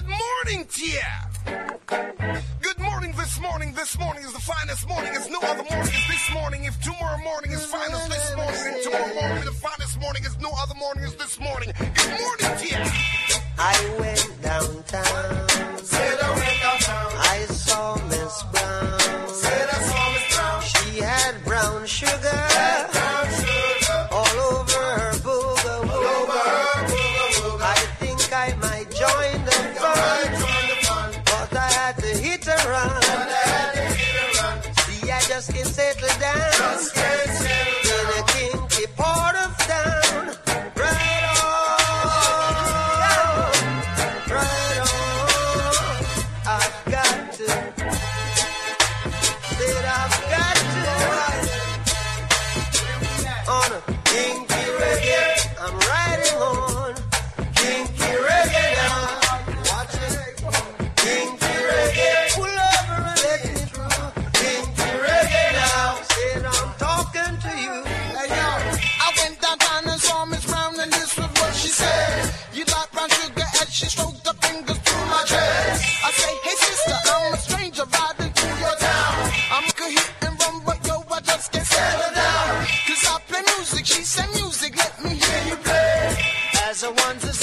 Good morning, Tia. Good morning this morning. This morning is the finest morning as no other morning is this morning. If tomorrow morning is fine as this morning, and tomorrow morning the finest morning as no other morning is this morning. Good morning, Tia. I went downtown. Said I went downtown. I saw Miss Brown. Said I saw Miss Brown. She had brown sugar. Brown sugar. All over her boogaloo. All over her boogaloo. I think I might join the fun. But I had to hit a run. See, I just can't settle down. In a kinky part of town. Right on. Right on. I've got to. Said I've got to. On a kinky reggae. I'm riding on. Kinky reggae now. Watch it. Kinky reggae. Pull over and let me through. Kinky reggae now. Said I'm talking to you. Hey yo, I went downtown and saw Miss Brown and this was what she said. You like brown sugar as she stroked her fingers through my dress. I say, hey sister, I'm a stranger riding through your town. I'm a hit and run, but yo, I just can't settle down. Cause I play music, she said music, let me hear you play. As I want to